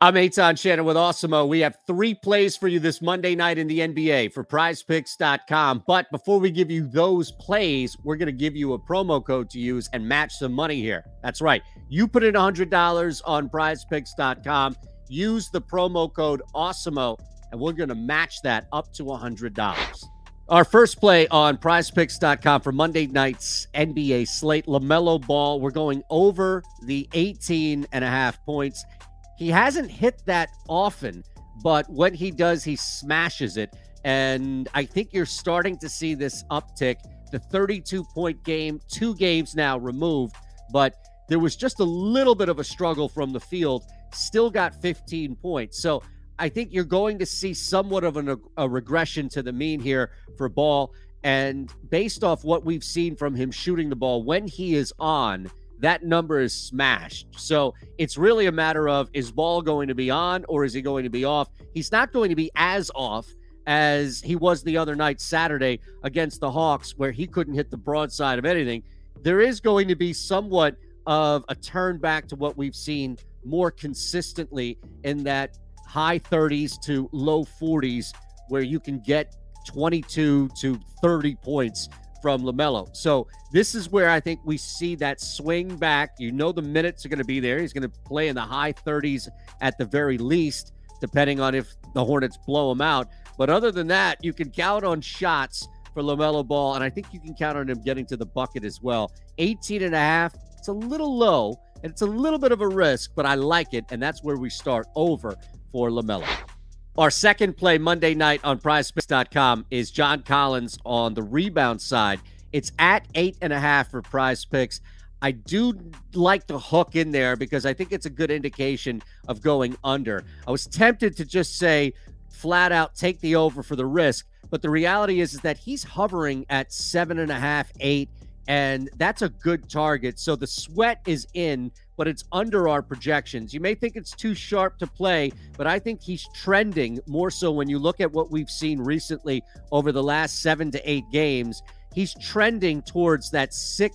I'm Eitan Shannon with Awesemo. We have 3 plays for you this Monday night in the NBA for prizepicks.com. But before we give you those plays, we're going to give you a promo code to use and match some money here. That's right. You put in $100 on prizepicks.com, use the promo code Awesemo, and we're going to match that up to $100. Our first play on prizepicks.com for Monday night's NBA slate, LaMelo Ball. We're going over the 18.5 points. He hasn't hit that often, but when he does, he smashes it. And I think you're starting to see this uptick. The 32-point game, 2 games now removed, but there was just a little bit of a struggle from the field. Still got 15 points. So I think you're going to see somewhat of a regression to the mean here for Ball. And based off what we've seen from him shooting the ball, when he is on, that number is smashed. So it's really a matter of, is Ball going to be on or is he going to be off? He's not going to be as off as he was the other night, Saturday, against the Hawks, where he couldn't hit the broadside of anything. There is going to be somewhat of a turn back to what we've seen more consistently in that high 30s to low 40s, where you can get 22 to 30 points from LaMelo. So this is where I think we see that swing back. You know the minutes are going to be there. He's going to play in the high 30s at the very least, depending on if the Hornets blow him out. But other than that, you can count on shots for LaMelo Ball, and I think you can count on him getting to the bucket as well. 18.5, it's a little low, and it's a little bit of a risk, but I like it, and that's where we start over for LaMelo. Our second play Monday night on prizepicks.com is John Collins on the rebound side. It's at 8.5 for PrizePicks. I do like the hook in there because I think it's a good indication of going under. I was tempted to just say flat out take the over for the risk, but the reality is that he's hovering at 7.5, 8, and that's a good target. So the sweat is in, but it's under our projections. You may think it's too sharp to play, but I think he's trending more so when you look at what we've seen recently over the last 7 to 8 games. He's trending towards that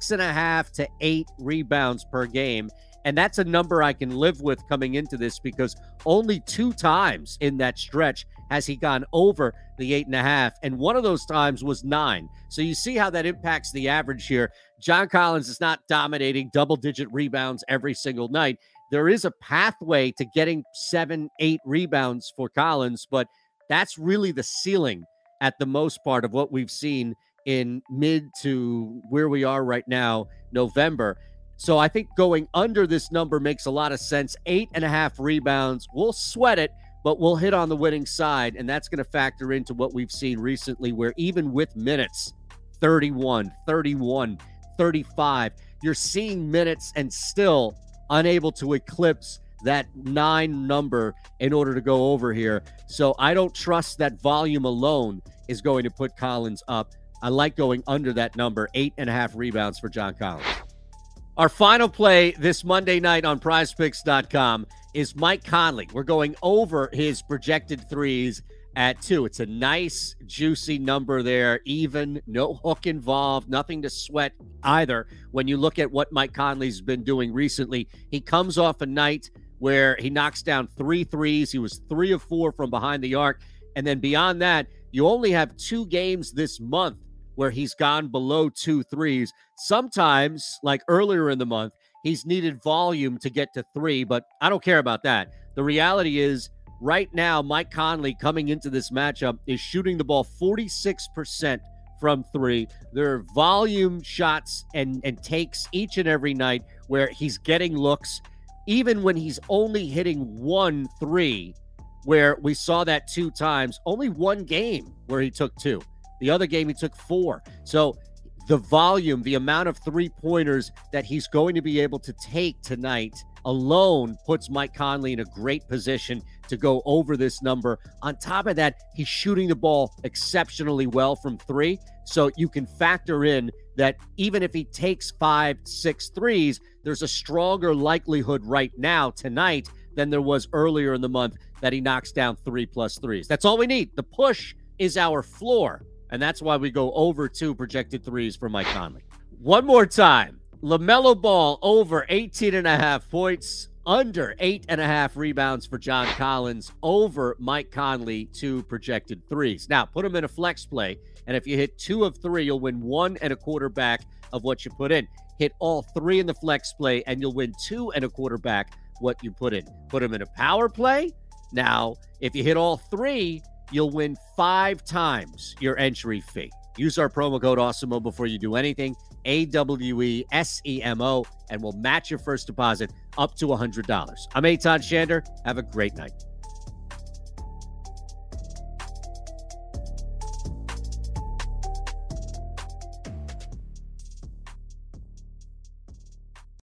6.5 to 8 rebounds per game. And that's a number I can live with coming into this because only 2 times in that stretch has he gone over the 8.5, and one of those times was 9. So you see how that impacts the average here. John Collins is not dominating double-digit rebounds every single night. There is a pathway to getting 7, 8 rebounds for Collins, but that's really the ceiling at the most part of what we've seen in mid to where we are right now, November. So I think going under this number makes a lot of sense. 8.5 rebounds. We'll sweat it, but we'll hit on the winning side, and that's going to factor into what we've seen recently, where even with minutes, 31, 31, 35, you're seeing minutes and still unable to eclipse that 9 number in order to go over here. So I don't trust that volume alone is going to put Collins up. I like going under that number, 8.5 rebounds for John Collins. Our final play this Monday night on prizepicks.com is Mike Conley. We're going over his projected threes at 2. It's a nice, juicy number there, even, no hook involved, nothing to sweat either. When you look at what Mike Conley's been doing recently, he comes off a night where he knocks down 3 threes. He was 3 of 4 from behind the arc. And then beyond that, you only have 2 games this month where he's gone below 2 threes. Sometimes, like earlier in the month, he's needed volume to get to 3, but I don't care about that. The reality is, right now, Mike Conley coming into this matchup is shooting the ball 46% from 3. There are volume shots and takes each and every night where he's getting looks, even when he's only hitting 1 3, where we saw that 2 times, only 1 game where he took 2. The other game, he took 4. So the volume, the amount of 3-pointers that he's going to be able to take tonight alone puts Mike Conley in a great position to go over this number. On top of that, he's shooting the ball exceptionally well from 3. So you can factor in that even if he takes 5, 6 threes, there's a stronger likelihood right now tonight than there was earlier in the month that he knocks down 3+ threes. That's all we need. The push is our floor. And that's why we go over 2 projected threes for Mike Conley. One more time. LaMelo Ball over 18.5 points, Under 8.5 rebounds for John Collins, over Mike Conley, 2 projected threes. Now, put them in a flex play, and if you hit 2 of 3, you'll win 1.25 back of what you put in. Hit all 3 in the flex play, and you'll win 2.25 back what you put in. Put them in a power play. Now, if you hit all 3, you'll win 5 times your entry fee. Use our promo code AWESEMO before you do anything, AWESEMO, and we'll match your first deposit up to $100. I'm Eitan Shander. Have a great night.